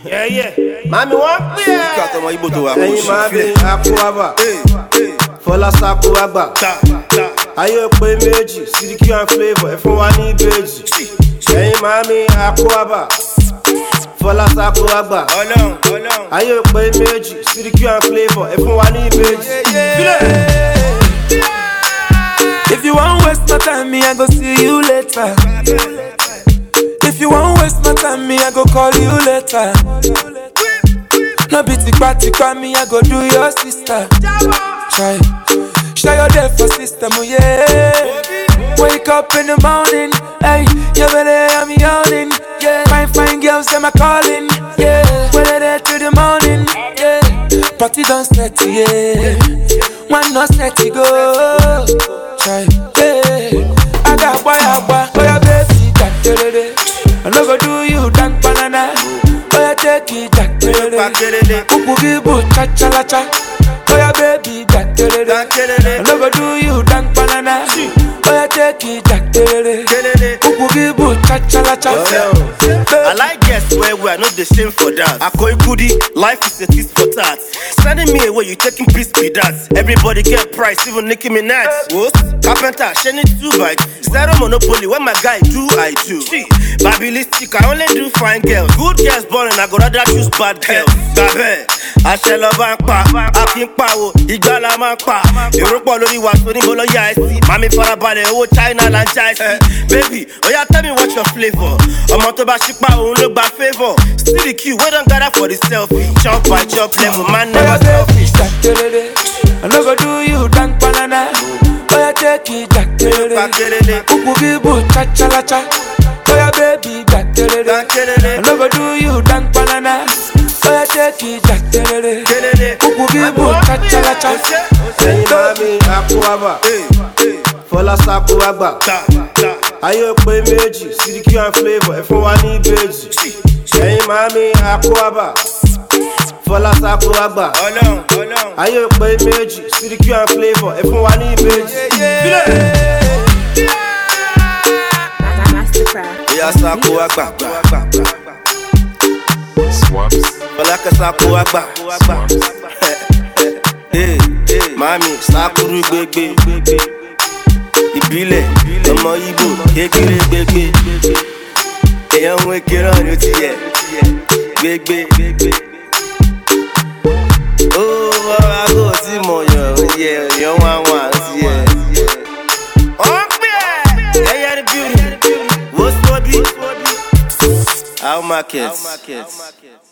Mami wọ́n pè é. Ẹyin mami Akuaba. Fọlá Sako àgbà. Ayé pé méjì, Sidiki and Flavour, ẹ fún wa ní ìbejì. Ẹyin mami Akuaba. Fọlá Sako àgbà. Ayé pé méjì, Sidiki and Flavour, ẹ fún wa ní ìbejì. If you won't waste my time, me I go see you later. If you won't waste my time, me I go call you later. No be tikpa me I go do your sister. Try, show your day for system, oh yeah. Wake up in the morning, hey, you better I'm yawning, yeah. Fine girls, them a calling, yeah. When they there to the morning, yeah. Party don't set, yeah. One not set to go. Try, yeah. I got boy, oh yeah, baby, that I no go do you dank banana. Oh yeah, take it, that Kuku bu cha cha la cha. Oh yeah, baby, that I no go do you dank banana. Oh yeah, take it, that Kuku bu cha cha la cha. I like guests where we are not the same for that. I call you goodie, life is a tease for that. Sending me away, you taking piece be that. Everybody get price, even Nicki Minaj. What? Carpenter, Shenny 2 bites. Zero monopoly, when my guy do, I do. Babilistic, I only do fine girls. Good girls boring, I go rather choose bad girls. Gabe, I shall love and pa. I think power, Igala man pa. Europe already was when you ya see. Mami Farabale, oh China and Jaisi. Baby, oh yeah, tell me what's your flavor. I'm on to Bashipa, won't look by favor. Still the queue, we don't gather for the selfie. Chop by chop level, man never selfish. I never do you dank banana. Oh yeah, take it, Kuku bu cha cha la cha. Oh yeah, baby, I never do you dank banana. Oh yeah, take it, Kuku bu cha cha la cha. Ẹyin mami Akuaba. Fọlá Sako àgbà. Ayé pé méjì, Sidiki and Flavour, ẹ fún wa ní ìbejì. Ẹyin mami Akuaba. Fọlá Sako àgbà. Ayé pé méjì, Sidiki and Flavour, ẹ fún wa ní ìbejì. Oya Sako àgbà. Fọlá Sako àgbà. Mami Sakuru gbegbe. Ìbílẹ̀ ọmọ Igbo kékeré gbegbe. Èèyàn ń wékè rán ni ó ti yẹ gbegbe. Ó bọ́ra kò tí mo yàn ó yẹ èèyàn wá ti yẹ. Wọ́n pè é ẹyẹ ní beauty. What's what we? How market?